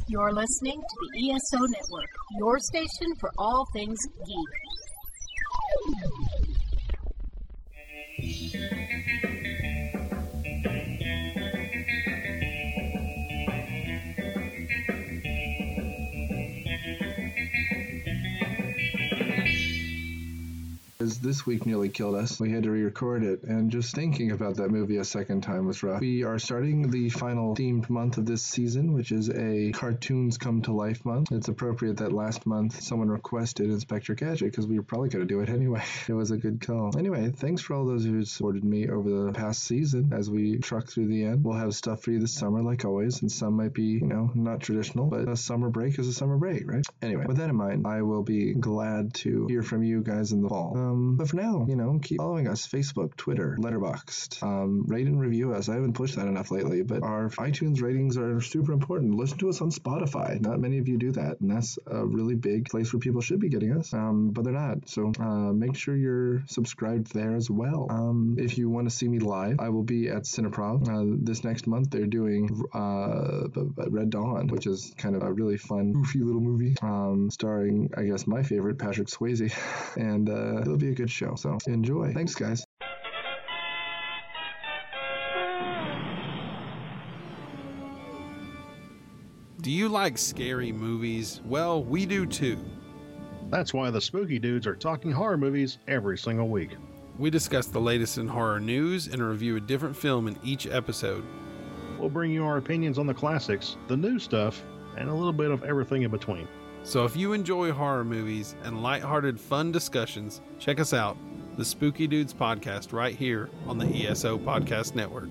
You're listening to the ESO Network, your station for all things geek. This week nearly killed us. We had to re-record it, and just thinking about that movie a second time was rough. We are starting the final themed month of this season, which is a Cartoons Come to Life month. It's appropriate that last month someone requested Inspector Gadget, because we were probably going to do it anyway. It was a good call. Anyway, thanks for all those who supported me over the past season as we truck through the end. We'll have stuff for you this summer, like always, and some might be, not traditional, but a summer break is a summer break, right? Anyway, with that in mind, I will be glad to hear from you guys in the fall. But for now, keep following us, Facebook, Twitter, Letterboxd. Rate and review us. I haven't pushed that enough lately, but our iTunes ratings are super important. Listen to us on Spotify. Not many of you do that, and that's a really big place where people should be getting us, but they're not. So make sure you're subscribed there as well. If you want to see me live, I will be at Cineprov. This next month, they're doing Red Dawn, which is kind of a really fun, goofy little movie, starring, I guess, my favorite, Patrick Swayze, and it'll be a good show, so enjoy. Thanks, guys. Do you like scary movies? Well, we do too. That's why the Spooky Dudes are talking horror movies every single week. We discuss the latest in horror news and review a different film in each episode. We'll bring you our opinions on the classics, the new stuff, and a little bit of everything in between. So if you enjoy horror movies and lighthearted fun discussions, check us out, the Spooky Dudes podcast, right here on the ESO Podcast Network.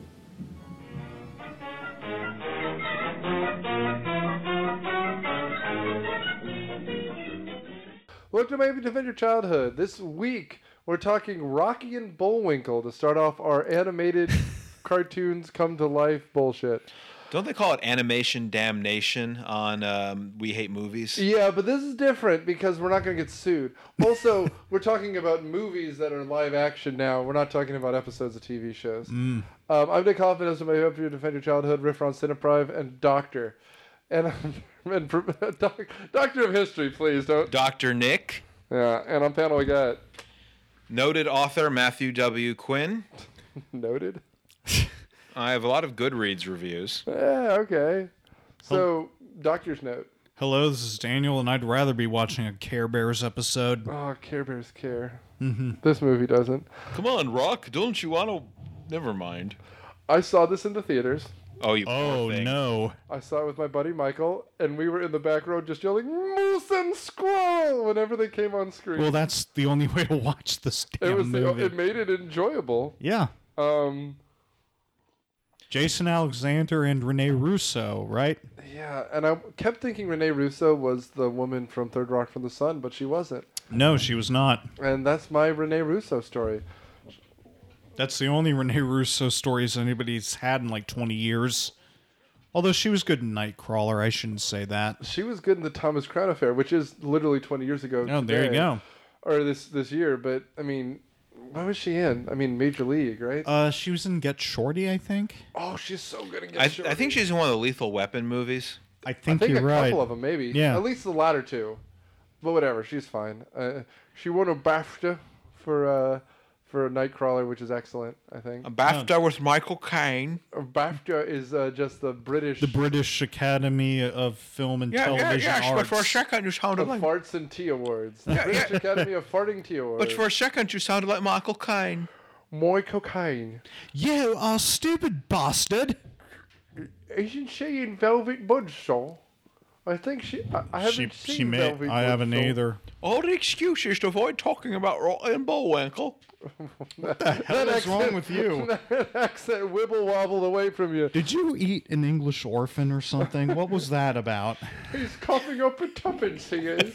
Welcome to Maybe Defend Your Childhood. This week, we're talking Rocky and Bullwinkle to start off our animated cartoons come to life bullshit. Don't they call it animation damnation on We Hate Movies? Yeah, but this is different because we're not going to get sued. Also, we're talking about movies that are live action now. We're not talking about episodes of TV shows. I'm Nick Hoffman, as my help you defend your childhood, riff on Cineprive, and Doctor. And Doctor of History, please don't. Dr. Nick. Yeah, and on panel we got Noted author Matthew W. Quinn. Noted. I have a lot of Goodreads reviews. Yeah, okay. So, Doctor's Note. Hello, this is Daniel, and I'd rather be watching a Care Bears episode. Oh, Care Bears care. This movie doesn't. Come on, Rock. Don't you want to... Never mind. I saw this in the theaters. Oh, you poor thing. No. I saw it with my buddy Michael, and we were in the back row just yelling, "Moose and Squirrel!" whenever they came on screen. Well, that's the only way to watch this damn movie. It made it enjoyable. Yeah. Jason Alexander and Rene Russo, right? Yeah, and I kept thinking Rene Russo was the woman from Third Rock from the Sun, but she wasn't. No, she was not. And that's my Rene Russo story. That's the only Rene Russo stories anybody's had in like 20 years. Although she was good in Nightcrawler, I shouldn't say that. She was good in the Thomas Crown Affair, which is literally 20 years ago. Oh, there you go. Or this year, but I mean, what was she in? I mean, Major League, right? She was in Get Shorty, I think. Oh, she's so good in Get Shorty. I think she's in one of the Lethal Weapon movies. I think you're right. A couple of them, maybe. Yeah. At least the latter two. But whatever, she's fine. She won a BAFTA for Nightcrawler, which is excellent, I think. A BAFTA with Michael Caine. BAFTA is just the British... The British Academy of Film and Television Arts. But for a second you sounded like... Farts and Tea Awards. The British Academy of Farting Tea Awards. But for a second you sounded like Michael Caine. Michael Caine. You are stupid bastard. Isn't she in Velvet Buzzsaw? I think she... I haven't seen Velvet Buzzsaw. I haven't either. All the excuses to avoid talking about Rocky and Bullwinkle. What the hell is wrong with you? That accent wibble wobbled away from you. Did you eat an English orphan or something? What was that about? He's coughing up a tuppence, he is.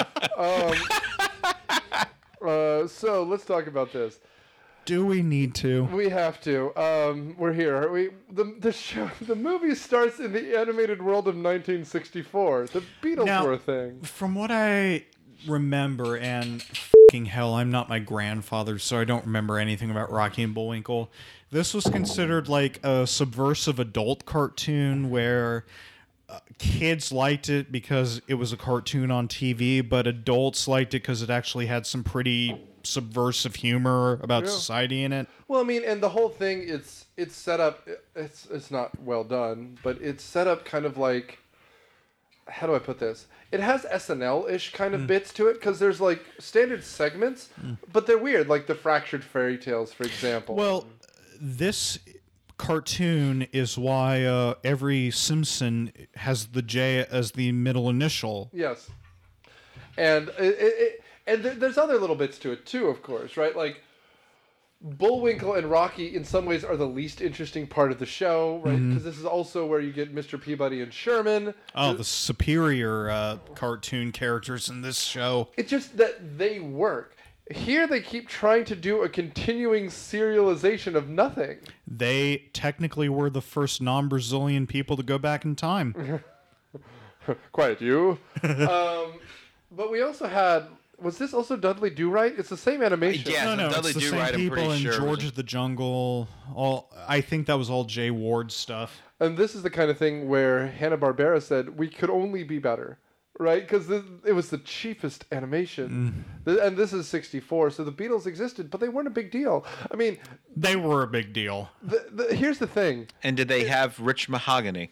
So let's talk about this. Do we need to? We have to. We're here. The movie starts in the animated world of 1964. The Beatles were a thing. From what I remember, and fucking hell, I'm not my grandfather, so I don't remember anything about Rocky and Bullwinkle. This was considered like a subversive adult cartoon where kids liked it because it was a cartoon on TV, but adults liked it because it actually had some pretty subversive humor about society in it. Well, I mean, and the whole thing, it's set up. It's not well done, but it's set up kind of like, how do I put this? It has SNL-ish kind of bits to it because there's like standard segments, but they're weird, like the Fractured Fairy Tales, for example. Well, this cartoon is why every Simpson has the J as the middle initial. Yes, and there's other little bits to it too, of course, right? Like Bullwinkle and Rocky, in some ways, are the least interesting part of the show, right? Because this is also where you get Mr. Peabody and Sherman. Oh, the superior cartoon characters in this show. It's just that they work. Here they keep trying to do a continuing serialization of nothing. They technically were the first non-Brazilian people to go back in time. Quiet, you. But we also had... Was this also Dudley Do-Right? It's the same animation. Yeah, No, Dudley it's the Do-Right, same I'm people pretty in sure. George of the Jungle. I think that was all Jay Ward stuff. And this is the kind of thing where Hanna-Barbera said, we could only be better. Right? Because it was the cheapest animation. And this is 64, so the Beatles existed, but they weren't a big deal. I mean... They were a big deal. Here's the thing. And did they have Rich Mahogany?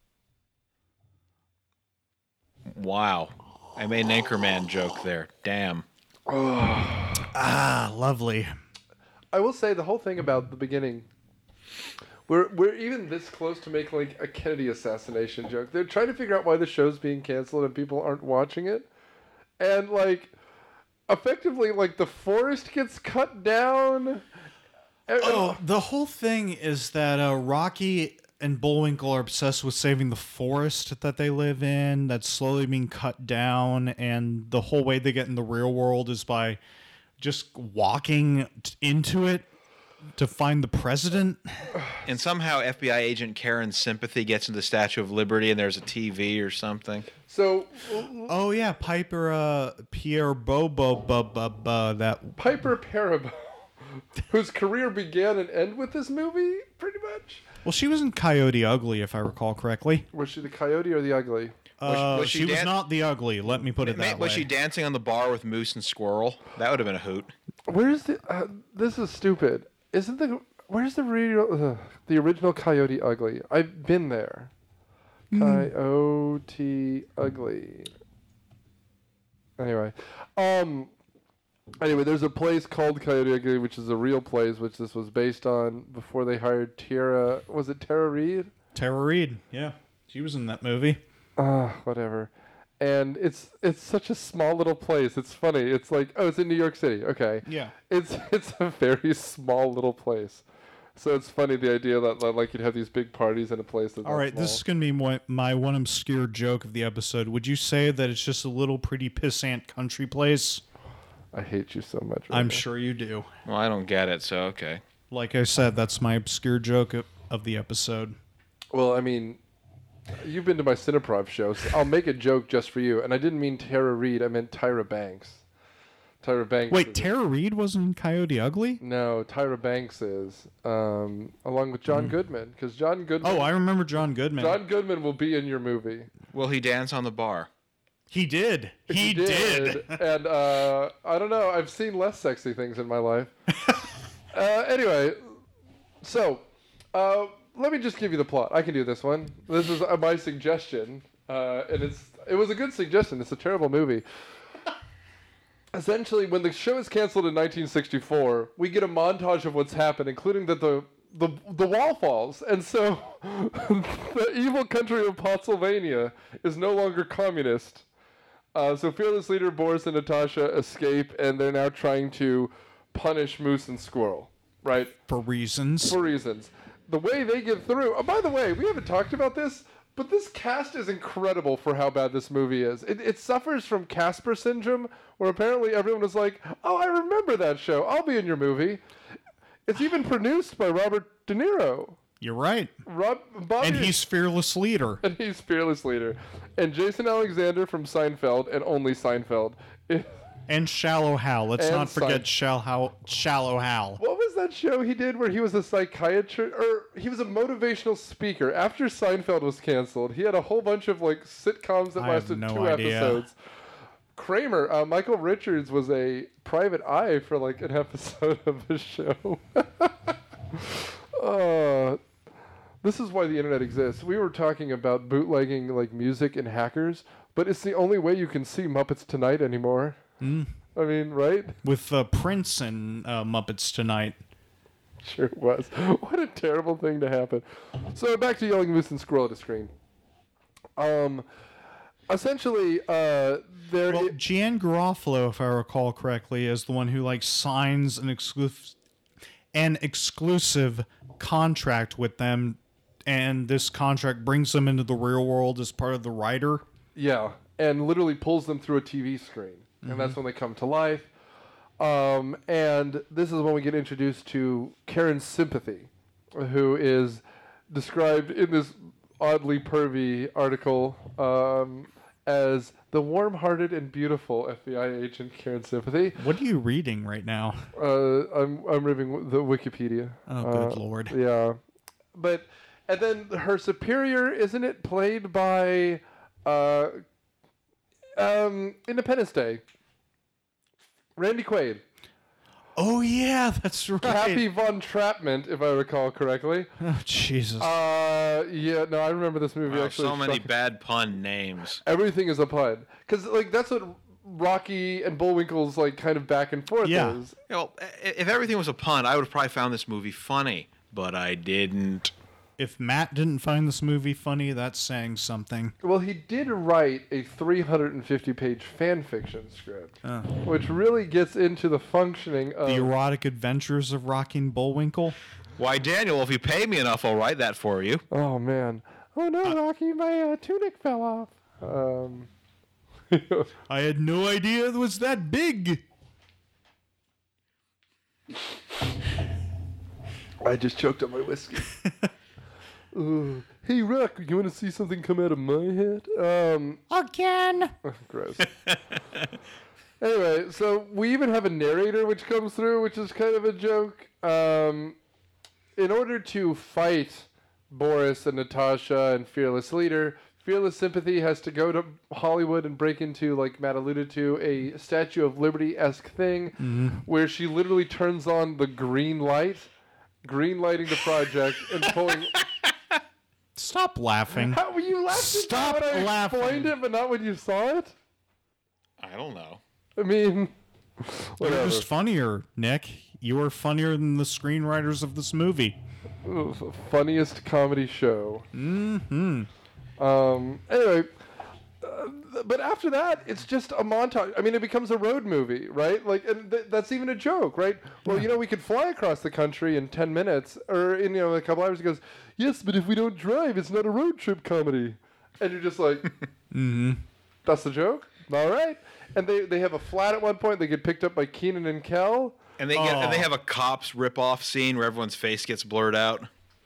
Wow. I made an Anchorman joke there. Damn. Ah, lovely. I will say the whole thing about the beginning... We're even this close to making like a Kennedy assassination joke. They're trying to figure out why the show's being canceled and people aren't watching it. And like effectively like the forest gets cut down. Oh, the whole thing is that Rocky and Bullwinkle are obsessed with saving the forest that they live in that's slowly being cut down, and the whole way they get in the real world is by just walking into it to find the president. And somehow FBI agent Karen's sympathy gets into the Statue of Liberty and there's a TV or something. So Oh yeah, Piper Pierre Bobo that Piper Perabo, whose career began and ended with this movie, pretty much. well, she was in Coyote Ugly, if I recall correctly. Was she the coyote or the ugly? Was she was not the ugly. Let me put it that way. Was she dancing on the bar with Moose and Squirrel? That would have been a hoot. Where's the? This is stupid. Isn't the? Where's the the original Coyote Ugly? I've been there. Coyote Ugly. Anyway, there's a place called Coyote Ugly, which is a real place, which this was based on before they hired Tara. Was it Tara Reid? Tara Reid, yeah, she was in that movie. Whatever. And it's such a small little place. It's funny. It's like, oh, it's in New York City. Okay. Yeah. It's a very small little place. So it's funny the idea that like you'd have these big parties in a place that's all right. small. This is going to be my one obscure joke of the episode. Would you say that it's just a little pretty pissant country place? I hate you so much. Right I'm now. sure you do. Well, I don't get it, so okay. Like I said, that's my obscure joke of the episode. Well, I mean, you've been to my Cineprov shows. I'll make a joke just for you. And I didn't mean Tara Reid. I meant Tyra Banks. Tyra Banks. Wait, Tara Reid wasn't in Coyote Ugly? No, Tyra Banks is, along with John Goodman, because John Goodman. Oh, I remember John Goodman. John Goodman will be in your movie. Will he dance on the bar? He did. He did. And I don't know. I've seen less sexy things in my life. Anyway, so let me just give you the plot. I can do this one. This is my suggestion, and it was a good suggestion. It's a terrible movie. Essentially, when the show is canceled in 1964, we get a montage of what's happened, including that the wall falls, and so the evil country of Pennsylvania is no longer communist. So fearless leader Boris and Natasha escape, and they're now trying to punish Moose and Squirrel, right? For reasons. For reasons. The way they get through... Oh, by the way, we haven't talked about this, but this cast is incredible for how bad this movie is. It suffers from Casper syndrome, where apparently everyone was like, oh, I remember that show. I'll be in your movie. It's even produced by Robert De Niro. You're right. Bobby, and he's fearless leader. And he's fearless leader. And Jason Alexander from Seinfeld, and only Seinfeld. And Shallow Hal. Let's And not forget Shallow Hal. What was that show he did where he was a psychiatrist, or he was a motivational speaker? After Seinfeld was canceled, he had a whole bunch of like sitcoms that lasted 2 episodes. Kramer, Michael Richards was a private eye for like an episode of the show. This is why the internet exists. We were talking about bootlegging like music and hackers, but it's the only way you can see Muppets Tonight anymore. I mean, right? With Prince and Muppets Tonight. Sure it was. What a terrible thing to happen. So back to Yelling Moose and Squirrel at a Screen. Essentially, Gian Garofalo, if I recall correctly, is the one who like signs an exclusive contract with them, and this contract brings them into the real world as part of the writer. Yeah, and literally pulls them through a TV screen, and that's when they come to life. And this is when we get introduced to Karen Sympathy, who is described in this oddly pervy article as the warm-hearted and beautiful FBI agent Karen Sympathy. What are you reading right now? I'm reading the Wikipedia. Oh, good Lord. Yeah. And then her superior, isn't it played by Independence Day? Randy Quaid. Oh, yeah, that's right. Happy Von Trappment, if I recall correctly. Oh, Jesus. Yeah, no, I remember this movie actually. So many bad pun names. Everything is a pun. Because, like, that's what Rocky and Bullwinkle's, like, kind of back and forth is. You know, if everything was a pun, I would have probably found this movie funny, but I didn't. If Matt didn't find this movie funny, that's saying something. Well, he did write a 350-page fan fiction script, which really gets into the functioning of... The erotic adventures of Rocky and Bullwinkle? Why, Daniel, if you pay me enough, I'll write that for you. Oh, man. Oh, no, Rocky, my tunic fell off. I had no idea it was that big. I just choked on my whiskey. Hey, Rock, you want to see something come out of my head? Again. Gross. Anyway, so we even have a narrator which comes through, which is kind of a joke. In order to fight Boris and Natasha and Fearless Leader, Fearless Sympathy has to go to Hollywood and break into, like Matt alluded to, a Statue of Liberty-esque thing where she literally turns on the green lighting the project and pulling... Stop laughing. How were you laughing? Stop when I laughing. explained it, but not when you saw it? I don't know. I mean, You're whatever. just funnier, Nick. You are funnier than the screenwriters of this movie. Funniest comedy show. Mm-hmm. Anyway, but after that, it's just a montage. I mean, it becomes a road movie, right? Like, and that's even a joke, right? Well, you know, we could fly across the country in 10 minutes, or in, you know, a couple hours. He goes, yes, but if we don't drive, it's not a road trip comedy. And you're just like, that's the joke? All right. And they have a flat at one point. They get picked up by Keenan and Kel. And they have a cops rip-off scene where everyone's face gets blurred out.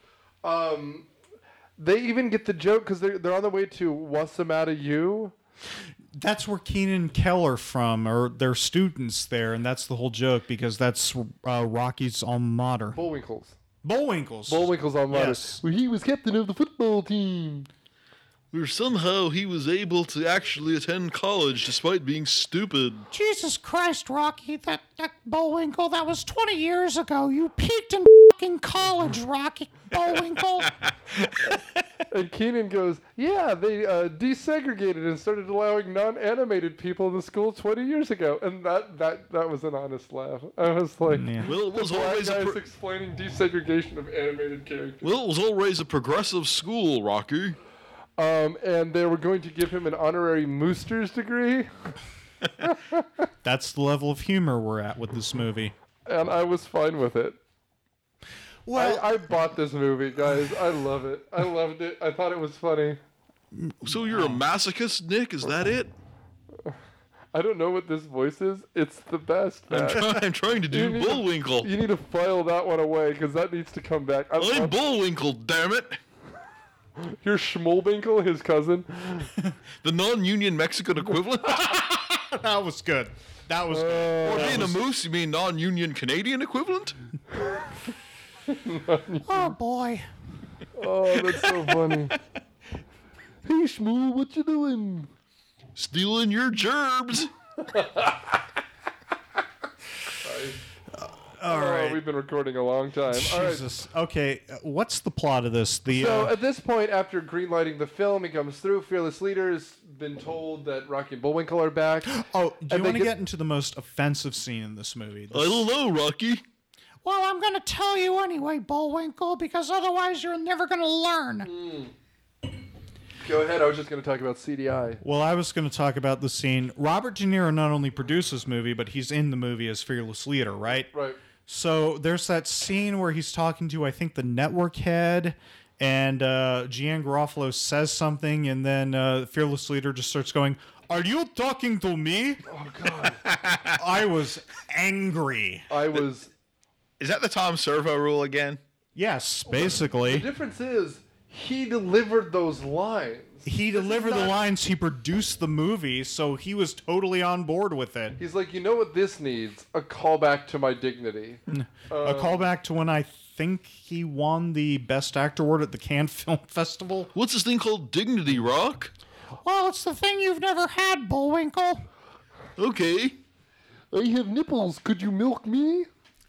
They even get the joke because they're on the way to Wasamata U. That's where Keenan and Kel are from, or they're students there, and that's the whole joke because that's Rocky's alma mater. Bullwinkle's. Bullwinkle's alma mater. Yes. Well, he was captain of the football team. Where somehow he was able to actually attend college despite being stupid. Jesus Christ, Rocky, that Bullwinkle, that was 20 years ago. You peaked in fucking college, Rocky Bullwinkle. And Keenan goes, yeah, they desegregated and started allowing non-animated people in the school 20 years ago. And that was an honest laugh. I was like, Well, it was the black always guy's explaining desegregation of animated characters. Well, it was always a progressive school, Rocky. And they were going to give him an honorary Mooster's degree. That's the level of humor we're at with this movie. And I was fine with it. Well, I bought this movie, guys. I love it. I loved it. I thought it was funny. So you're a masochist, Nick? Is that it? I don't know what this voice is. It's the best. I'm trying to do Bullwinkle. You need to file that one away because that needs to come back. I'm Bullwinkle, damn it. You're Schmolbinkle, his cousin. The non-union Mexican equivalent? that was good. That was good. Or being a moose, you mean non-union Canadian equivalent? Oh boy. Oh, that's so funny. Hey, Shmoo, what you doing? Stealing your gerbs. All right. We've been recording a long time. All right. Jesus. Okay, what's the plot of this? So at this point, after greenlighting the film, he comes through. Fearless Leader's been told that Rocky and Bullwinkle are back. Oh, do you and they want to get- get into the most offensive scene in this movie? I don't know, Rocky. Well, I'm going to tell you anyway, Bullwinkle, because otherwise you're never going to learn. Go ahead. I was just going to talk about CDI. Well, I was going to talk about the scene. Robert De Niro not only produced this movie, but he's in the movie as Fearless Leader, right? Right. So there's that scene where he's talking to, I think, the network head, and Gian Garofalo says something, and then Fearless Leader just starts going, "Are you talking to me?" Oh, God. I was angry. Is that the Tom Servo rule again? Yes, The basically. difference is he delivered those lines. He delivered the lines, he produced the movie, so he was totally on board with it. He's like, you know what this needs? A callback to my dignity. A callback to when I think he won the Best Actor award at the Cannes Film Festival. What's this thing called Dignity, Rock? Well, it's the thing you've never had, Bullwinkle. Okay. I have nipples. Could you milk me?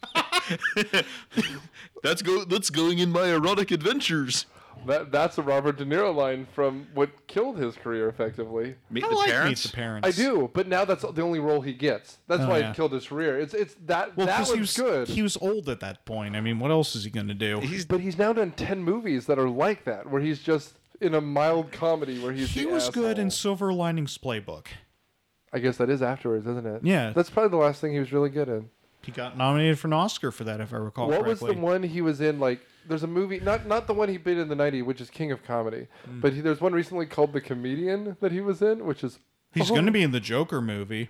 That's going in my erotic adventures. That's a Robert De Niro line from what killed his career, effectively. Meet I the like parents. Meet the Parents. I do, but now that's the only role he gets. That's why it killed his career. It's that Well, that 'cause was good. He was old at that point. I mean, what else is he going to do? But he's now done 10 movies that are like that, where he's just in a mild comedy where he's He the was good in asshole. Silver Linings Playbook. I guess that is afterwards, isn't it? Yeah. That's probably the last thing he was really good in. He got nominated for an Oscar for that, if I recall What correctly. was the one he was in? Like, there's a movie, not the one he did in the '90s, which is King of Comedy, but there's one recently called The Comedian that he was in, which is He's going to be in the Joker movie.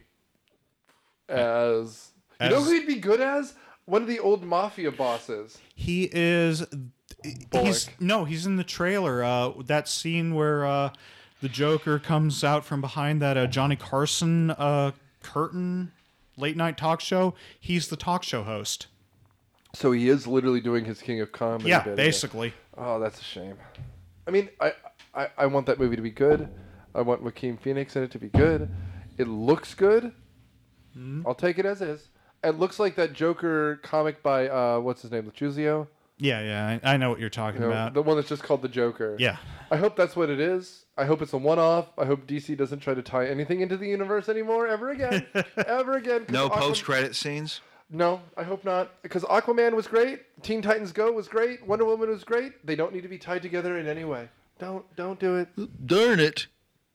as you know who he'd be good as? One of the old mafia bosses. He is. He's in the trailer. That scene where the Joker comes out from behind that Johnny Carson curtain late night talk show. He's the talk show host. So he is literally doing his King of Comedy. Yeah, bit again. basically. Oh, that's a shame. I mean, I want that movie to be good. I want Joaquin Phoenix in it to be good. It looks good. I'll take it as is. It looks like that Joker comic by what's his name, Lachuzio. Yeah, I know what you're talking about. The one that's just called The Joker. Yeah. I hope that's what it is. I hope it's a one-off. I hope DC doesn't try to tie anything into the universe anymore ever again. Ever again. No post-credit scenes? No, I hope not. Because Aquaman was great. Teen Titans Go was great. Wonder Woman was great. They don't need to be tied together in any way. Don't do it. Darn it.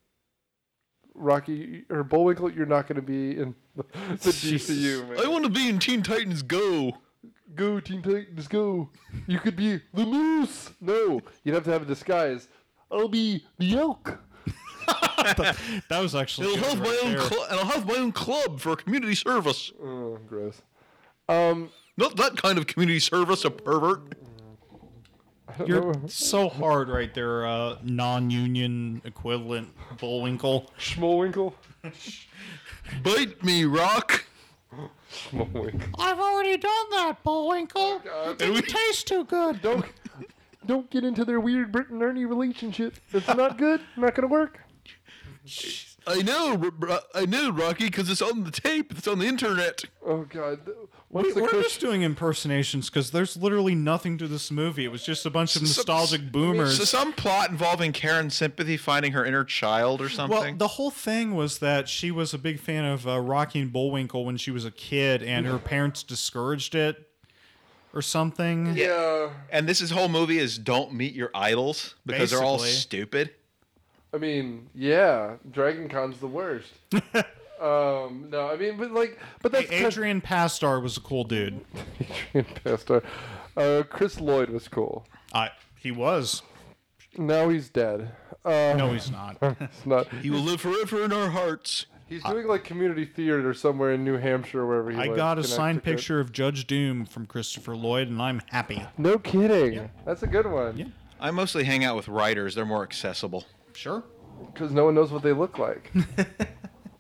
Rocky or Bullwinkle, you're not going to be in the DCU, man. I want to be in Teen Titans Go. Go, Teen Titans, go. You could be the moose. No, you'd have to have a disguise. I'll be the elk. That was actually. And I'll have my own club for community service. Oh, gross. Not that kind of community service, a pervert. You're so hard right there, non-union equivalent Bullwinkle. Schmollwinkle. Bite me, Rock. Schmollwinkle. I've already done that, Bullwinkle. It didn't taste too good. Don't get into their weird Brit and Ernie relationship. It's not good. Not going to work. I know, Rocky, because it's on the tape. It's on the internet. Oh, God. We're just doing impersonations because there's literally nothing to this movie. It was just a bunch of nostalgic boomers. So some plot involving Karen's sympathy finding her inner child or something? Well, the whole thing was that she was a big fan of Rocky and Bullwinkle when she was a kid, and her parents discouraged it or something. Yeah. And this whole movie is don't meet your idols because they're all Basically. stupid. I mean, yeah. Dragon Con's the worst. No, I mean, but that's Adrian Pastar was a cool dude. Adrian Pastar. Chris Lloyd was cool. He was. Now he's dead. No, he's not. It's not. He will live forever in our hearts. He's doing like community theater somewhere in New Hampshire, wherever he I lives. got a signed Connecticut. picture of Judge Doom from Christopher Lloyd, and I'm happy. No kidding. That's a good one. Yeah. I mostly hang out with writers. They're more accessible. Sure. Because no one knows what they look like.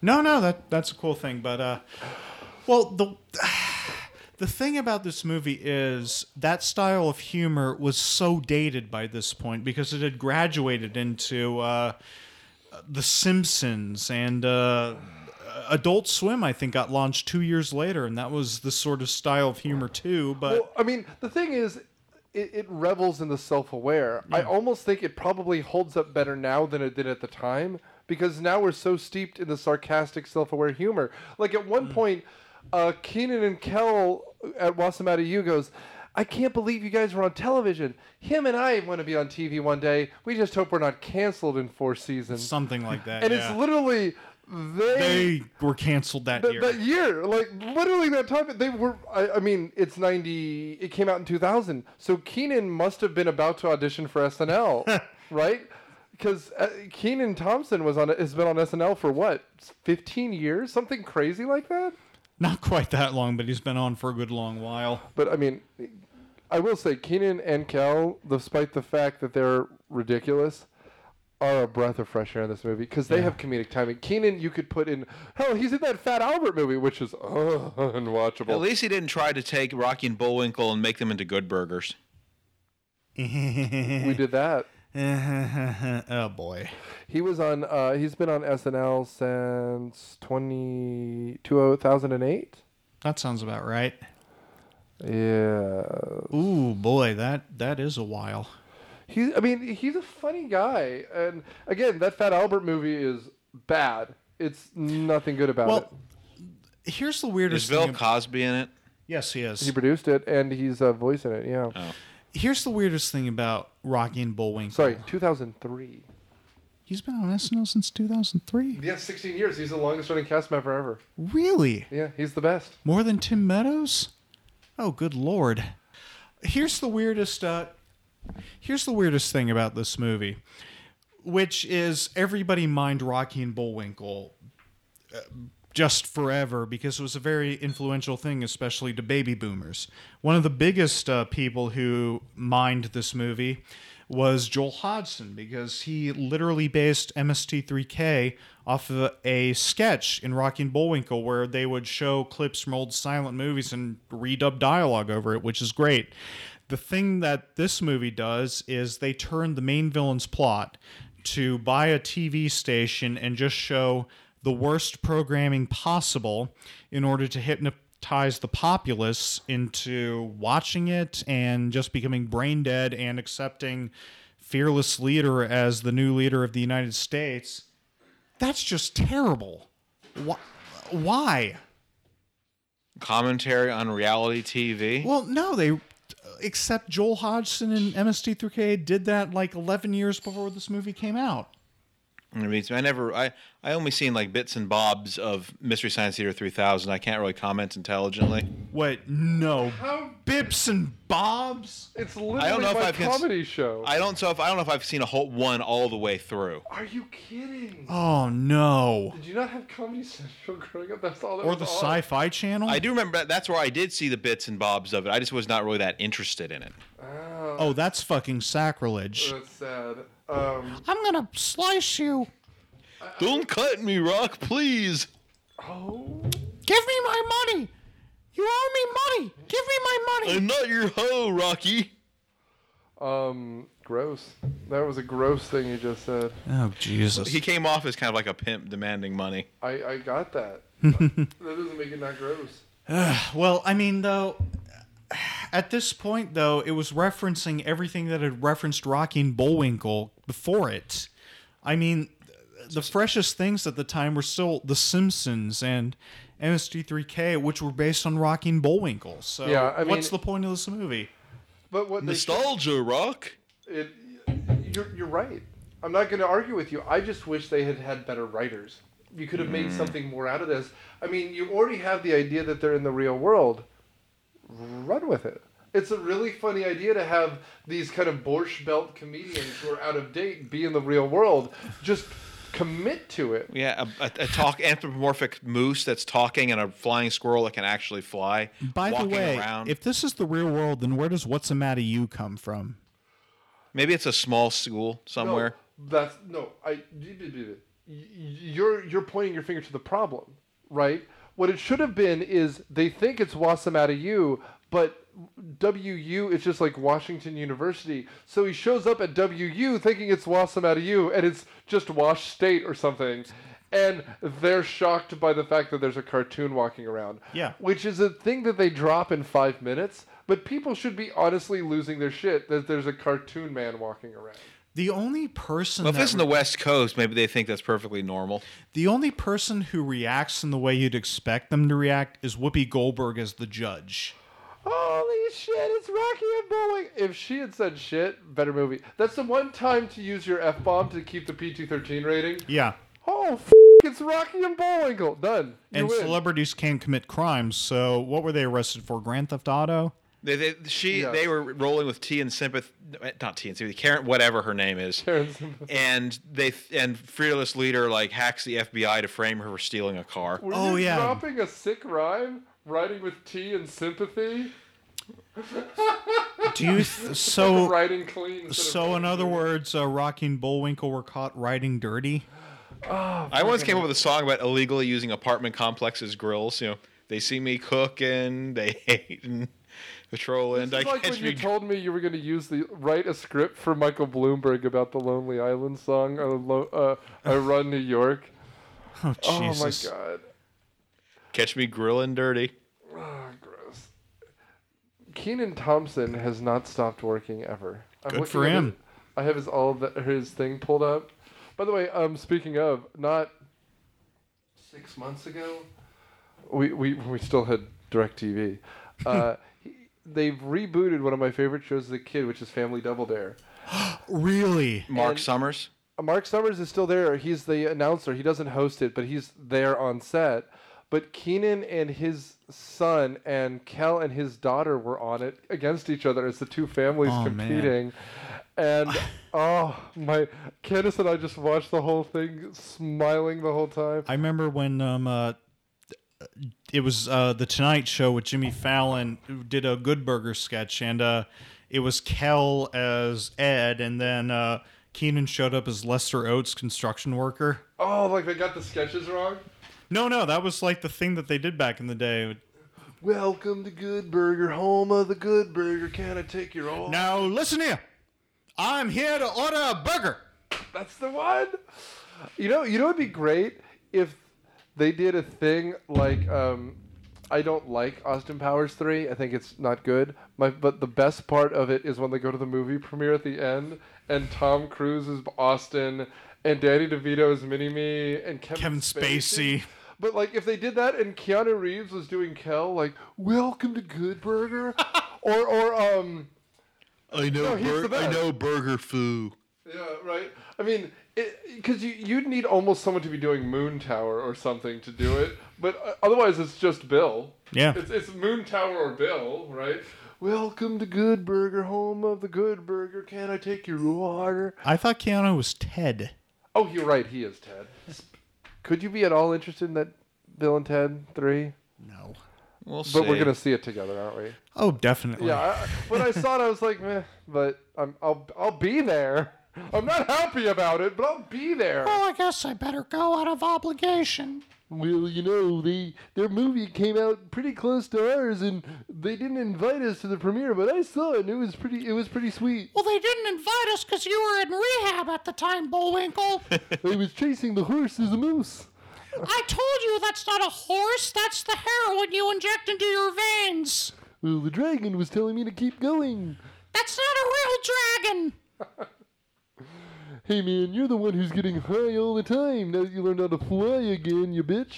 No, that's a cool thing. But, well, the thing about this movie is that style of humor was so dated by this point because it had graduated into The Simpsons and Adult Swim, I think, got launched 2 years later, and that was the sort of style of humor too. But well, I mean, the thing is, it revels in the self-aware. I almost think it probably holds up better now than it did at the time because now we're so steeped in the sarcastic, self-aware humor. Like at one point, Keenan and Kel at Wasamata U goes, I can't believe you guys were on television. Him and I want to be on TV one day. We just hope we're not canceled in 4 seasons. something like that. And yeah. it's literally They were canceled that year. That year, like literally that time, they were. I mean, it's 90. It came out in 2000. So Keenan must have been about to audition for SNL, right? Because Kenan Thompson has been on SNL for what, 15 years, something crazy like that. Not quite that long, but he's been on for a good long while. But I mean, I will say Keenan and Kel, despite the fact that they're ridiculous, are a breath of fresh air in this movie because they have comedic timing. Keenan, you could put in, hell, he's in that Fat Albert movie, which is unwatchable. At least he didn't try to take Rocky and Bullwinkle and make them into Good Burgers. We did that. Oh boy. He was on. He's been on SNL since 2008. That sounds about right. Yeah. Ooh boy, that is a while. I mean, he's a funny guy, and again, that Fat Albert movie is bad. It's nothing good about it. Here's the weirdest Is Bill thing. Cosby in it? Yes, he is. He produced it, and he's voicing it. Yeah. Oh. Here's the weirdest thing about Rocky and Bullwinkle. Sorry, 2003. He's been on SNL since 2003. Yeah, 16 years. He's the longest-running cast member ever. Really? Yeah, he's the best. More than Tim Meadows? Oh, good lord. Here's the weirdest thing about this movie, which is everybody mined Rocky and Bullwinkle just forever because it was a very influential thing, especially to baby boomers. One of the biggest people who mined this movie was Joel Hodgson because he literally based MST3K off of a sketch in Rocky and Bullwinkle where they would show clips from old silent movies and redub dialogue over it, which is great. The thing that this movie does is they turn the main villain's plot to buy a TV station and just show the worst programming possible in order to hypnotize the populace into watching it and just becoming brain dead and accepting Fearless Leader as the new leader of the United States. That's just terrible. Why? Commentary on reality TV? Well, no, except Joel Hodgson and MST3K did that like 11 years before this movie came out. I mean, I only seen like bits and bobs of Mystery Science Theater 3000. I can't really comment intelligently. Wait, no. Bips and Bobs? It's literally my comedy show. I don't know if I've seen a whole one all the way through. Are you kidding? Oh, no. Did you not have Comedy Central growing up? That's all that Or was the on. Sci-Fi Channel? I do remember that's where I did see the bits and bobs of it. I just was not really that interested in it. Oh, that's fucking sacrilege. That's sad. I'm gonna slice you. Don't cut me, Rock, please. Oh. Give me my money. You owe me money. Give me my money. I'm not your hoe, Rocky. Gross. That was a gross thing you just said. Oh, Jesus. He came off as kind of like a pimp demanding money. I got that. That doesn't make it not gross. Well, I mean, though, at this point, though, it was referencing everything that had referenced Rocky and Bullwinkle before it. I mean, the freshest things at the time were still The Simpsons and MST3K, which were based on Rocky and Bullwinkle. So, Yeah, I mean- what's the point of this movie? But what Nostalgia, Rock. You're right. I'm not going to argue with you. I just wish they had had better writers. You could have made something more out of this. I mean, you already have the idea that they're in the real world. Run with it. It's a really funny idea to have these kind of Borscht Belt comedians who are out of date be in the real world. Just commit to it. Yeah, a anthropomorphic moose that's talking and a flying squirrel that can actually fly. By the walking way, around. if this is the real world, then where does What's the Matter You come from? Maybe it's a small school somewhere. you're pointing your finger to the problem, right? What it should have been is they think it's Wasamata-U, but WU is just like Washington University. So he shows up at WU thinking it's Wasamata-U, and it's just Wash State or something. And they're shocked by the fact that there's a cartoon walking around. Yeah. Which is a thing that they drop in 5 minutes, but people should be honestly losing their shit that there's a cartoon man walking around. The only person Well, if it's in the West Coast, maybe they think that's perfectly normal. The only person who reacts in the way you'd expect them to react is Whoopi Goldberg as the judge. Holy shit, it's Rocky and Bullwinkle. If she had said shit, better movie. That's the one time to use your F-bomb to keep the PG-13 rating. Yeah. Oh, it's Rocky and Bullwinkle. Done. You And win. celebrities can't commit crimes, so what were they arrested for? Grand Theft Auto? They were rolling with Tea and Sympathy, not Tea and Sympathy, Karen, whatever her name is, and Fearless Leader like hacks the FBI to frame her for stealing a car. Were you dropping a sick rhyme? Riding with Tea and Sympathy? Do you so Like riding clean? So in other words, Rocky and Bullwinkle were caught riding dirty? Oh, I once came up with a song about illegally using apartment complexes grills. You know, they see me cooking, they hate and patrol, and This is like when you told me you were going to write a script for Michael Bloomberg about the Lonely Island song, I Run New York. Oh, Jesus. Oh, my God. Catch me grilling dirty. Oh, gross. Kenan Thompson has not stopped working ever. Good for him. I have his thing pulled up. By the way, speaking of, not 6 months ago, we still had DirecTV. They've rebooted one of my favorite shows as a kid, which is Family Double Dare. Really? Mark Summers? Mark Summers is still there. He's the announcer. He doesn't host it, but he's there on set. But Kenan and his son and Kel and his daughter were on it against each other as the two families competing. Man. And Candace and I just watched the whole thing, smiling the whole time. I remember when it was The Tonight Show with Jimmy Fallon, who did a Good Burger sketch, and it was Kel as Ed, and then Kenan showed up as Lester Oates, construction worker. Oh, like they got the sketches wrong? No, that was like the thing that they did back in the day. Welcome to Good Burger, home of the Good Burger. Can I take your order? Now listen here. I'm here to order a burger. That's the one. You know it'd be great if they did a thing like I don't like Austin Powers 3. I think it's not good. But the best part of it is when they go to the movie premiere at the end and Tom Cruise is Austin and Danny DeVito is Mini-Me and Kevin Spacey. But like if they did that and Keanu Reeves was doing Kel, like welcome to Good Burger, or I know Burger Foo. Yeah, right. I mean, because you'd need almost someone to be doing Moon Tower or something to do it, but otherwise it's just Bill. Yeah. It's Moon Tower or Bill, right? Welcome to Good Burger, home of the Good Burger. Can I take your order? I thought Keanu was Ted. Oh, you're right. He is Ted. Could you be at all interested in that Bill and Ted 3? No. We'll see. But we're gonna see it together, aren't we? Oh, definitely. Yeah. When I saw it, I was like, meh. But I'll be there. I'm not happy about it, but I'll be there. Well, I guess I better go out of obligation. Well, you know, their movie came out pretty close to ours, and they didn't invite us to the premiere, but I saw it, and it was pretty sweet. Well, they didn't invite us because you were in rehab at the time, Bullwinkle. I was chasing the horse as a moose. I told you that's not a horse. That's the heroin you inject into your veins. Well, the dragon was telling me to keep going. That's not a real dragon. Hey, man, you're the one who's getting high all the time. Now that you learned how to fly again, you bitch.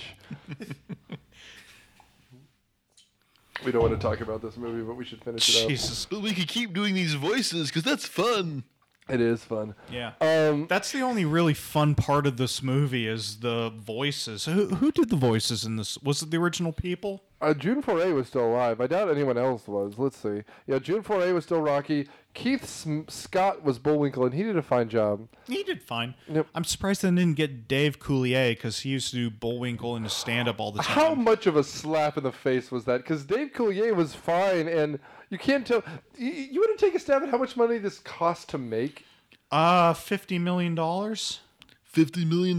We don't want to talk about this movie, but we should finish it up. Jesus. But we could keep doing these voices because that's fun. It is fun. Yeah. That's the only really fun part of this movie is the voices. Who did the voices in this? Was it the original people? June Foray was still alive. I doubt anyone else was. Let's see. Yeah, June Foray was still Rocky. Keith Scott was Bullwinkle, and he did a fine job. He did fine. Yep. I'm surprised they didn't get Dave Coulier because he used to do Bullwinkle in his stand-up all the time. How much of a slap in the face was that? Because Dave Coulier was fine, and you can't tell. You want to take a stab at how much money this cost to make? $50 million. $50 million?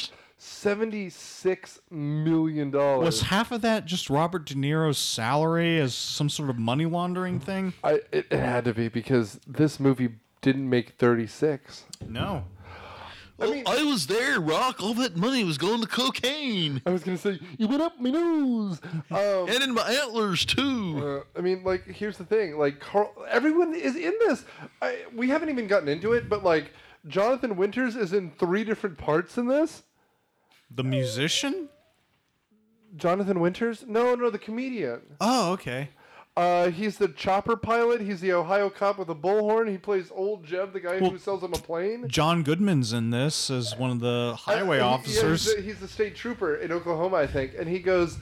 $76 million. Was half of that just Robert De Niro's salary as some sort of money laundering thing? It had to be, because this movie didn't make 36. No. I was there, Rock. All that money was going to cocaine. I was going to say, you went up my nose. And in my antlers, too. Here's the thing. Everyone is in this. We haven't even gotten into it, but, Jonathan Winters is in 3 different parts in this. The musician? Jonathan Winters? No, the comedian. Oh, okay. He's the chopper pilot. He's the Ohio cop with a bullhorn. He plays Old Jeb, the guy who sells him a plane. John Goodman's in this as one of the highway officers. He's the state trooper in Oklahoma, I think. And he goes,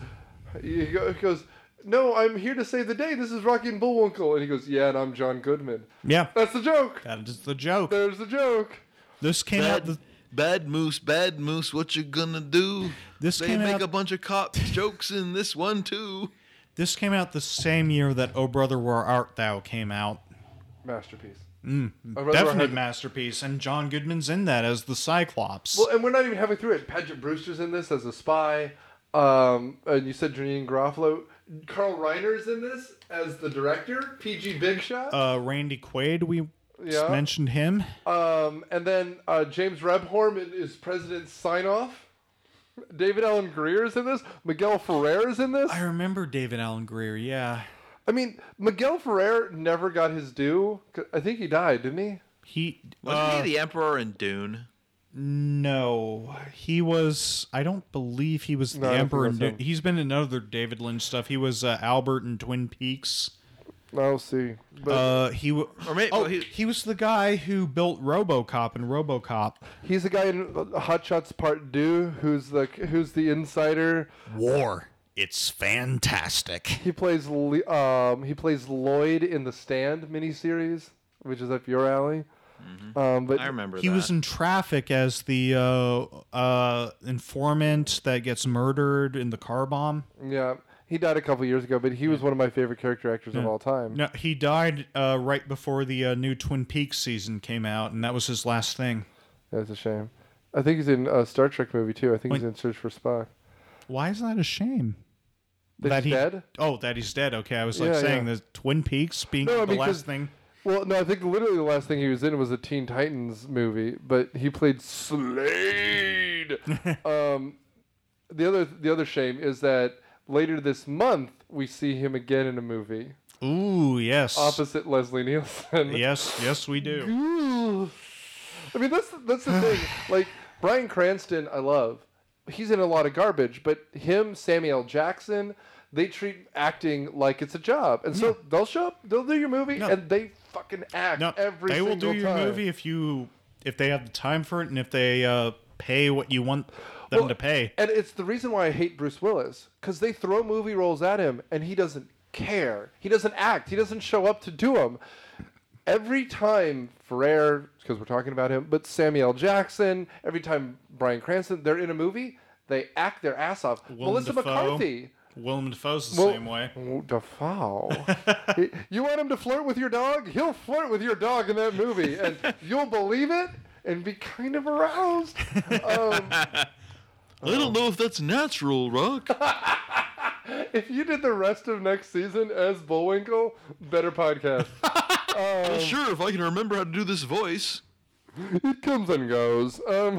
no, I'm here to save the day. This is Rocky and Bullwinkle. And he goes, yeah, and I'm John Goodman. Yeah. That's the joke. That is the joke. There's the joke. This came out... Bad moose, what you gonna do? They make a bunch of cop jokes in this one, too. This came out the same year that Oh Brother, Where Art Thou came out. Masterpiece. Definite masterpiece. And John Goodman's in that as the Cyclops. Well, and we're not even halfway through it. Paget Brewster's in this as a spy. And you said Janine Garofalo. Carl Reiner's in this as the director. P.G. Big Shot. Randy Quaid, we mentioned him. And then James Rebhorn is President Sign-Off. David Alan Greer's in this. Miguel Ferrer's in this. I remember David Alan Greer, yeah. Miguel Ferrer never got his due. I think he died, didn't he? Wasn't he the Emperor in Dune? No. He was... I don't believe he was the Emperor in Dune. He's been in other David Lynch stuff. He was Albert in Twin Peaks. I'll see. He was the guy who built RoboCop and RoboCop. He's the guy in Hot Shots Part 2 who's the insider. War. It's fantastic. He plays Lloyd in the Stand miniseries, which is up your alley. Mm-hmm. But I remember he was in Traffic as the informant that gets murdered in the car bomb. Yeah. He died a couple years ago, but he was one of my favorite character actors of all time. No, he died right before the new Twin Peaks season came out, and that was his last thing. That's a shame. I think he's in a Star Trek movie, too. I think he's in Search for Spock. Why is that a shame? That he's dead? Oh, that he's dead. Okay, I was saying the Twin Peaks being the last thing. Well, no, I think literally the last thing he was in was a Teen Titans movie, but he played Slade. The other shame is that later this month, we see him again in a movie. Ooh, yes. Opposite Leslie Nielsen. Yes, we do. Ooh. That's the thing. Bryan Cranston, I love. He's in a lot of garbage, but him, Samuel Jackson, they treat acting like it's a job. And so they'll show up, they'll do your movie, and they fucking act every single time. They will do your movie if they have the time for it and if they pay what you want them to pay. And it's the reason why I hate Bruce Willis, because they throw movie roles at him and he doesn't care. He doesn't act. He doesn't show up to do them. Every time Ferrer, because we're talking about him, but Samuel Jackson, every time Bryan Cranston, they're in a movie, they act their ass off. Melissa McCarthy. Willem Dafoe's the same way. Dafoe. You want him to flirt with your dog? He'll flirt with your dog in that movie, and you'll believe it and be kind of aroused. I don't know if that's natural, Rock. If you did the rest of next season as Bullwinkle, better podcast. Well, sure, if I can remember how to do this voice. It comes and goes.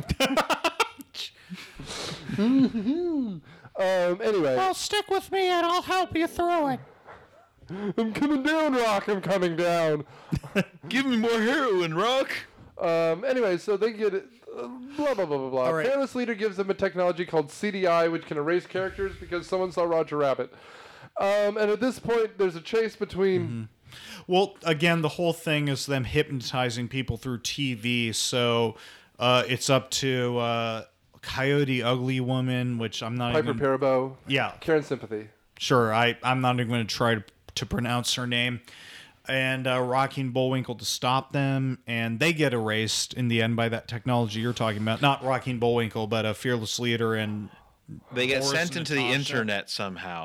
Anyway. Well, stick with me and I'll help you through it. I'm coming down, Rock. I'm coming down. Give me more heroin, Rock. Anyway, so they get it. Blah, blah, blah, blah, blah. Right. Fearless Leader gives them a technology called CDI, which can erase characters because someone saw Roger Rabbit. And at this point, there's a chase between... Mm-hmm. Well, again, the whole thing is them hypnotizing people through TV, so it's up to Coyote Ugly Woman, which I'm not Piper Perabo. Yeah. Karen Sympathy. Sure, I'm not even going to try to pronounce her name. And Rocky and Bullwinkle to stop them, and they get erased in the end by that technology you're talking about. Not Rocky and Bullwinkle, but a Fearless Leader and... They get sent into the internet somehow. Yeah.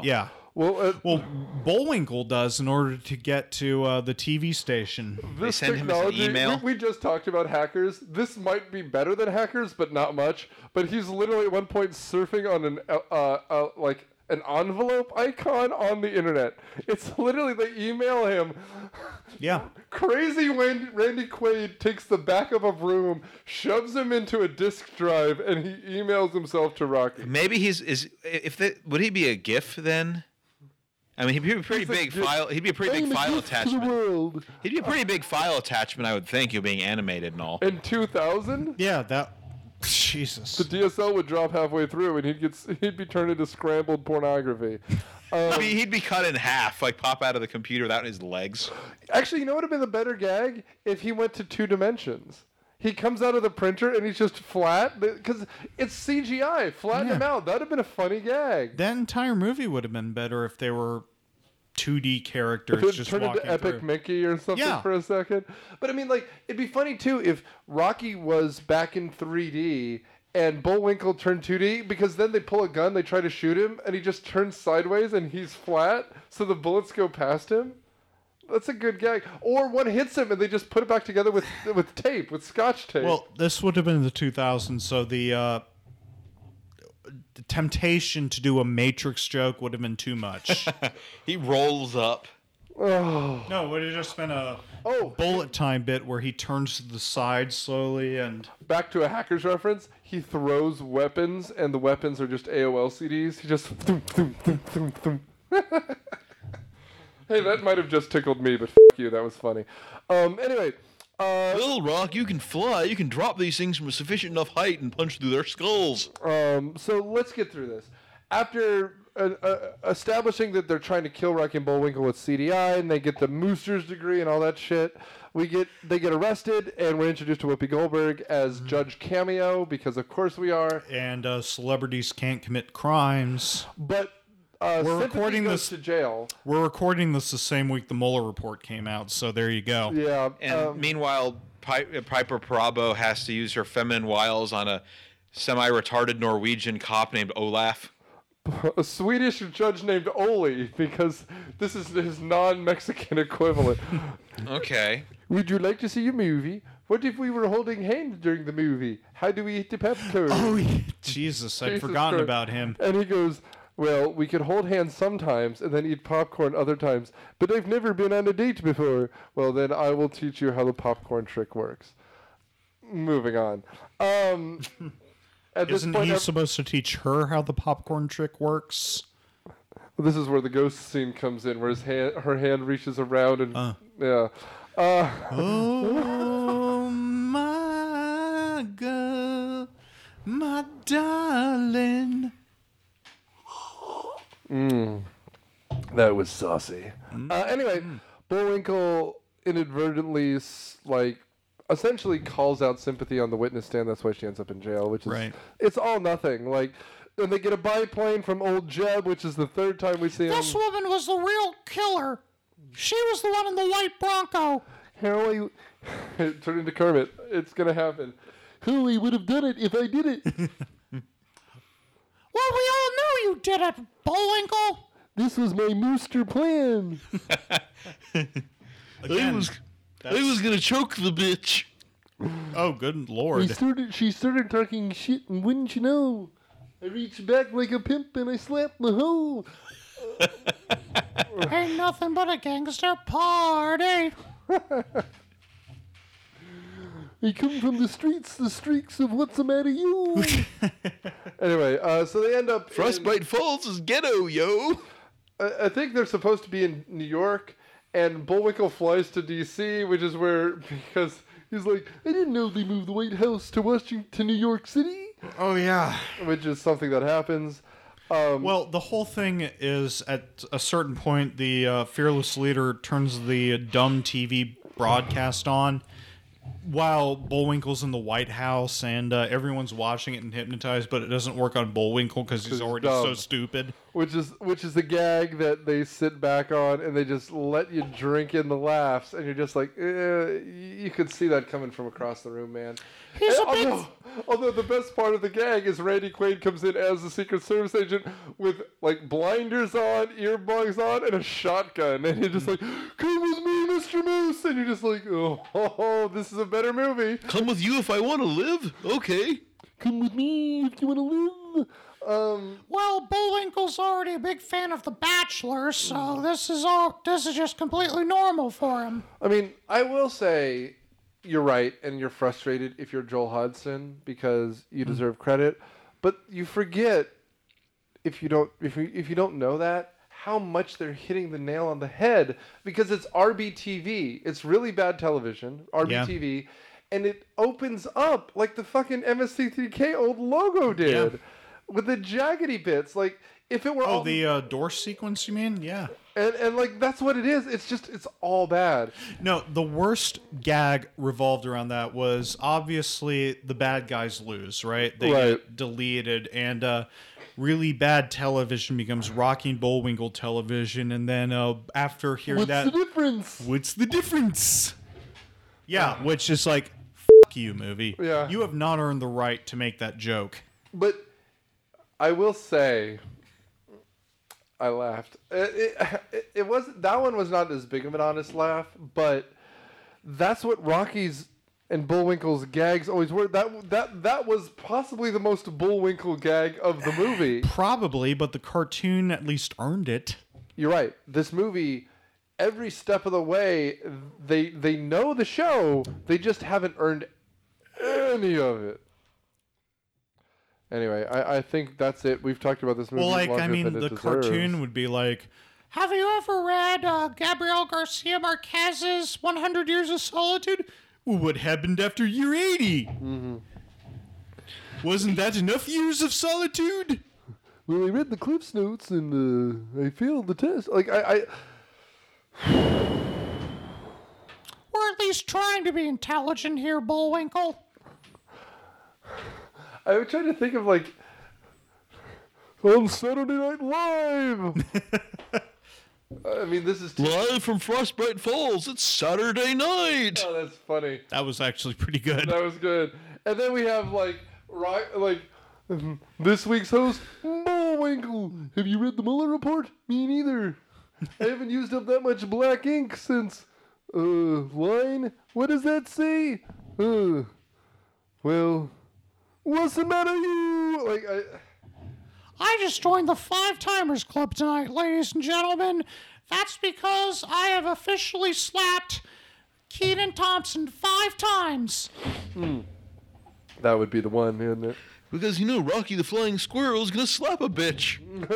Well, Bullwinkle does in order to get to the TV station. They send him an email. We just talked about hackers. This might be better than hackers, but not much. But he's literally at one point surfing on an envelope icon on the internet. It's literally they email him. Yeah. Crazy Randy Quaid takes the back of a broom, shoves him into a disk drive, and he emails himself to Rocky. Maybe would he be a GIF then? I mean, he'd be a pretty big file. He'd be a pretty big file attachment. He'd be a pretty big file attachment, I would think. You're being animated and all. In 2000? Yeah, that. Jesus. The DSL would drop halfway through, and he'd be turned into scrambled pornography. He'd be cut in half, like pop out of the computer without his legs. Actually, you know what would have been the better gag? If he went to 2 dimensions. He comes out of the printer and he's just flat because it's CGI. Flatten him out. That would have been a funny gag. That entire movie would have been better if they were 2D characters if just turned walking into Epic through. Mickey or something for a second. But I mean, like, it'd be funny too if Rocky was back in 3D and Bullwinkle turned 2D, because then they pull a gun, they try to shoot him, and he just turns sideways and he's flat, so the bullets go past him. That's a good gag. Or one hits him and they just put it back together with tape, with Scotch tape. Well, this would have been in the 2000s, so the temptation to do a Matrix joke would have been too much. He rolls up. Oh. No, it would have just been a bullet time bit where he turns to the side slowly and... Back to a hacker's reference, he throws weapons and the weapons are just AOL CDs. He just... Hey, that might have just tickled me, but you, that was funny. Anyway... Little Rock, you can fly. You can drop these things from a sufficient enough height and punch through their skulls. So let's get through this. After establishing that they're trying to kill Rocky and Bullwinkle with CDI, and they get the Mooster's degree and all that shit, they get arrested, and we're introduced to Whoopi Goldberg as Judge Cameo, because of course we are. And celebrities can't commit crimes. But... we're recording this to jail. We're recording this the same week the Mueller report came out, so there you go. Yeah. And meanwhile, Piper Perabo has to use her feminine wiles on a semi-retarded Norwegian cop named Olaf. A Swedish judge named Oli, because this is his non-Mexican equivalent. Okay. Would you like to see a movie? What if we were holding hands during the movie? How do we eat the popcorn? Oh, yeah. Jesus, I'd forgotten Christ. about him. And he goes... Well, we could hold hands sometimes and then eat popcorn other times, but I've never been on a date before. Well, then I will teach you how the popcorn trick works. Moving on. Isn't he supposed to teach her how the popcorn trick works? This is where the ghost scene comes in, where her hand reaches around and... Yeah. Oh, my girl, my darling... That was saucy. Anyway, Bullwinkle inadvertently, essentially calls out sympathy on the witness stand. That's why she ends up in jail, which is... Right. It's all nothing. And they get a biplane from old Jeb, which is the third time we see him. This woman was the real killer. She was the one in the white Bronco. Howie... Turn into Kermit. It's going to happen. Howie would have done it if I did it. Well, we all know you did it, Bullwinkle. This was my Mooster plan. Again, I was going to choke the bitch. Oh, good Lord. She started talking shit, and wouldn't you know, I reached back like a pimp and I slapped the hoe. Ain't nothing but a gangster party. I come from the streaks of what's the matter, you? Anyway, so they end up... Frostbite Falls is ghetto, yo. I think they're supposed to be in New York, and Bullwinkle flies to D.C., which is where... Because he's like, I didn't know they moved the White House to New York City. Oh, yeah. Which is something that happens. Well, the whole thing is, at a certain point, the fearless leader turns the dumb TV broadcast on, while Bullwinkle's in the White House and everyone's watching it and hypnotized, but it doesn't work on Bullwinkle because he's already so stupid. Which is the gag that they sit back on and they just let you drink in the laughs, and you're just like, you could see that coming from across the room, man. Although the best part of the gag is Randy Quaid comes in as the Secret Service agent with like blinders on, earbuds on, and a shotgun, and he's just like, "Come with me, Mr. Moose," and you're just like, "Oh, this is a better movie." Come with you if I want to live. Okay. Come with me if you want to live. Well, Bullwinkle's already a big fan of The Bachelor, so this is just completely normal for him. I mean, I will say you're right, and you're frustrated if you're Joel Hodgson because you deserve credit, but you forget if you don't know that how much they're hitting the nail on the head because it's RBTV. It's really bad television, RBTV, and it opens up like the fucking MST3K old logo did. Yeah. With the jaggedy bits, like if it were the door sequence, you mean? Yeah, and like that's what it is. It's all bad. No, the worst gag revolved around that was obviously the bad guys lose, right? They get deleted, and really bad television becomes Rocky and Bullwinkle television, and then after hearing what's the difference? Yeah, which is like, fuck you, movie. Yeah, you have not earned the right to make that joke. But I will say, I laughed. It wasn't, that one was not as big of an honest laugh, but that's what Rocky's and Bullwinkle's gags always were. That was possibly the most Bullwinkle gag of the movie. Probably, but the cartoon at least earned it. You're right. This movie, every step of the way, they know the show. They just haven't earned any of it. Anyway, I think that's it. We've talked about this movie. Well, the cartoon would be like, have you ever read Gabriel Garcia Marquez's 100 Years of Solitude? Well, what happened after year 80? Mm-hmm. Wasn't that enough years of solitude? Well, I read the Cliff's Notes and I failed the test. Like, We're at least trying to be intelligent here, Bullwinkle. I was trying to think of, like, on Saturday Night Live. I mean, this is... Live from Frostbite Falls, it's Saturday night. Oh, that's funny. That was actually pretty good. That was good. And then we have, this week's host, Bullwinkle. Have you read the Mueller report? Me neither. I haven't used up that much black ink since... line? What does that say? Well... What's the matter, you? I just joined the 5 Timers Club tonight, ladies and gentlemen. That's because I have officially slapped Kenan Thompson 5 times. That would be the one, isn't it? Because Rocky the Flying Squirrel is gonna slap a bitch.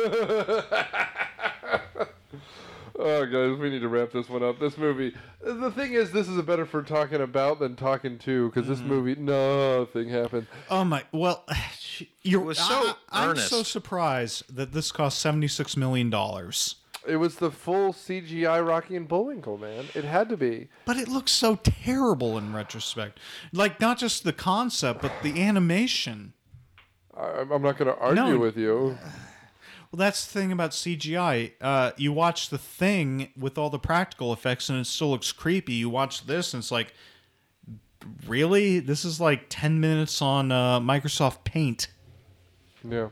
Oh, guys, we need to wrap this one up. This movie, the thing is, this is a better for talking about than talking to, because this movie, nothing happened. Oh my! Well, I'm so surprised that this cost $76 million. It was the full CGI Rocky and Bullwinkle, man. It had to be. But it looks so terrible in retrospect. Like, not just the concept, but the animation. I'm not going to argue with you. Well, that's the thing about CGI. You watch The Thing with all the practical effects and it still looks creepy. You watch this and it's like, really? This is like 10 minutes on Microsoft Paint. Yeah.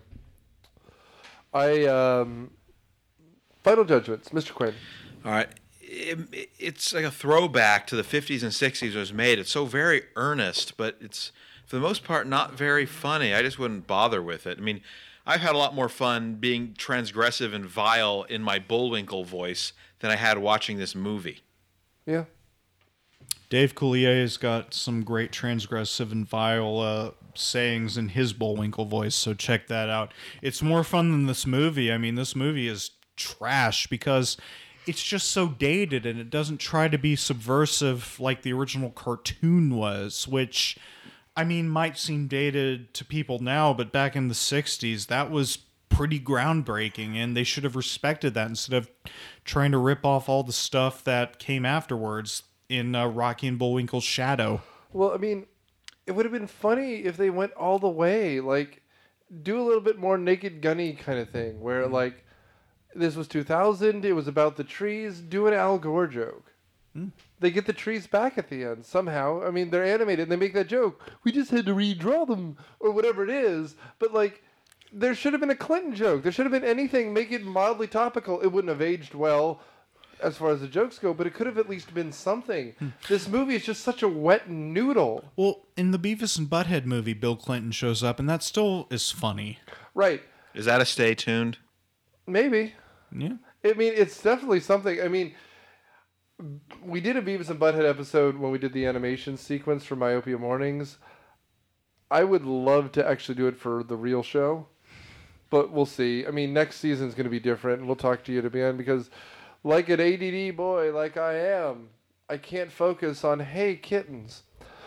Final judgments, Mr. Quinn. All right. It's like a throwback to the 50s and 60s it was made. It's so very earnest, but it's, for the most part, not very funny. I just wouldn't bother with it. I mean, I've had a lot more fun being transgressive and vile in my Bullwinkle voice than I had watching this movie. Yeah. Dave Coulier has got some great transgressive and vile sayings in his Bullwinkle voice, so check that out. It's more fun than this movie. I mean, this movie is trash because it's just so dated and it doesn't try to be subversive like the original cartoon was, which... I mean, might seem dated to people now, but back in the 60s, that was pretty groundbreaking, and they should have respected that instead of trying to rip off all the stuff that came afterwards in Rocky and Bullwinkle's shadow. Well, I mean, it would have been funny if they went all the way. Like, do a little bit more Naked Gunny kind of thing, where, like, this was 2000, it was about the trees. Do an Al Gore joke. They get the trees back at the end somehow. I mean, they're animated and they make that joke. We just had to redraw them or whatever it is. But, like, there should have been a Clinton joke. There should have been anything. Make it mildly topical. It wouldn't have aged well as far as the jokes go, but it could have at least been something. This movie is just such a wet noodle. Well, in the Beavis and Butthead movie, Bill Clinton shows up, and that still is funny. Right. Is that a Stay Tuned? Maybe. Yeah. I mean, it's definitely something. I mean, we did a Beavis and Butthead episode when we did the animation sequence for Myopia Mornings. I would love to actually do it for the real show, but we'll see. I mean, next season's going to be different, and we'll talk to you at the end because, like an ADD boy like I am, I can't focus on, hey, kittens.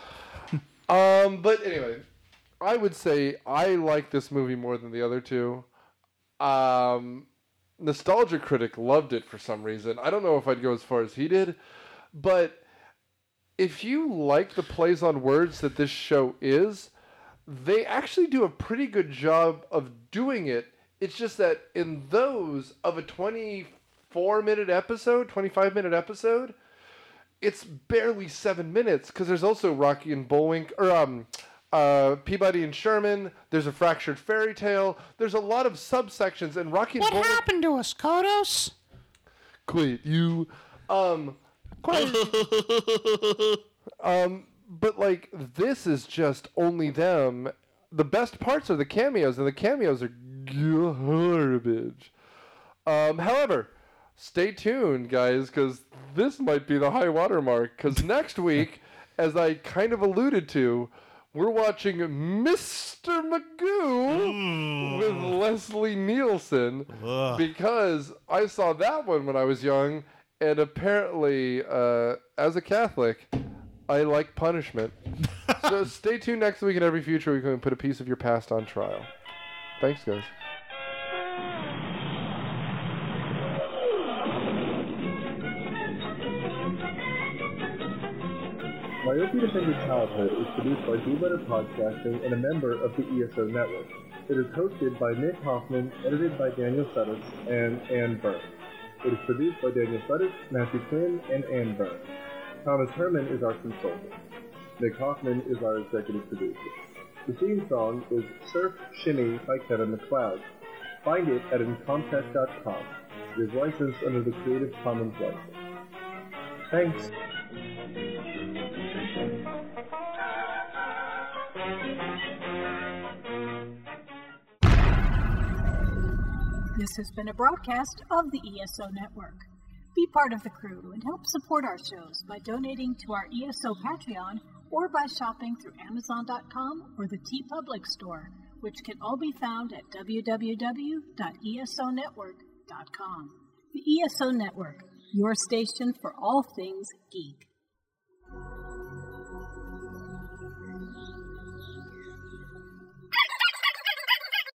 But anyway, I would say I like this movie more than the other two. Nostalgia Critic loved it for some reason. I don't know if I'd go as far as he did, but if you like the plays on words that this show is, they actually do a pretty good job of doing it. It's just that in those of a 24-minute episode, 25-minute episode, it's barely 7 minutes because there's also Rocky and Bullwinkle, Peabody and Sherman. There's a Fractured Fairy Tale. There's a lot of subsections, and Rocky and What happened to us, Kodos? Quit you. Quit. But like this is just only them. The best parts are the cameos, and the cameos are garbage. However, stay tuned, guys, because this might be the high water mark. Because next week, as I kind of alluded to, we're watching Mr. Magoo with Leslie Nielsen because I saw that one when I was young, and apparently, as a Catholic, I like punishment. So stay tuned next week and every future week when we put a piece of your past on trial. Thanks, guys. Myopia Defend Your Childhood is produced by Blue Letter Podcasting and a member of the ESO Network. It is hosted by Nick Hoffman, edited by Daniel Suddis and Ann Burns. It is produced by Daniel Suddis, Matthew Quinn, and Ann Burns. Thomas Herman is our consultant. Nick Hoffman is our executive producer. The theme song is Surf Shimmy by Kevin MacLeod. Find it at incompetech.com. It is licensed under the Creative Commons license. Thanks. This has been a broadcast of the ESO Network. Be part of the crew and help support our shows by donating to our ESO Patreon or by shopping through Amazon.com or the TeePublic store, which can all be found at www.esonetwork.com. The ESO Network, your station for all things geek.